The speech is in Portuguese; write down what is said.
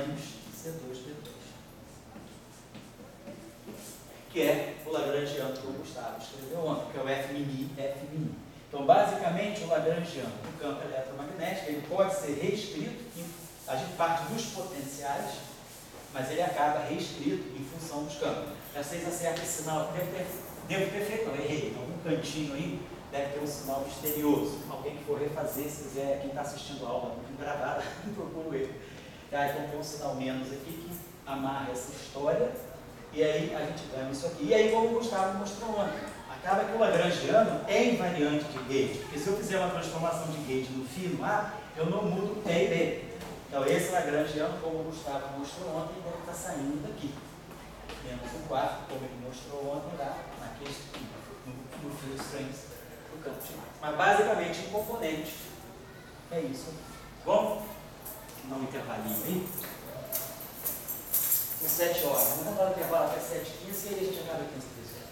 menos C2D2. Que é o lagrangiano que o Gustavo escreveu ontem, que é o F', F'. Então, basicamente, o lagrangiano do campo eletromagnético, ele pode ser reescrito, a gente parte dos potenciais, mas ele acaba reescrito em função dos campos. Já vocês acertam esse sinal, devo ter feito, não, errei, em algum cantinho aí, deve ter um sinal misterioso. Alguém que for refazer, se quiser, quem está assistindo a aula gravada, procura o erro. Tá, então tem um sinal menos aqui que amarra essa história, e aí a gente ganha isso aqui. E aí, como o Gustavo mostrou ontem, acaba que o lagrangiano é invariante de gauge, porque se eu fizer uma transformação de gauge no φ no A, eu não mudo P e B. Então esse lagrangiano, como o Gustavo mostrou ontem, deve estar saindo daqui. Menos um quarto, como ele mostrou ontem lá, no field strength do campo de Marx. Mas basicamente um componente é isso. Bom, não intervalinho aí. São 7 horas. Vamos dar um intervalo até 7h15 e aí a gente acaba 15 vezes.